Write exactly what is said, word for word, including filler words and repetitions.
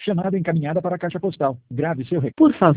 Chamada encaminhada para a caixa postal. Grave seu recado. Por favor.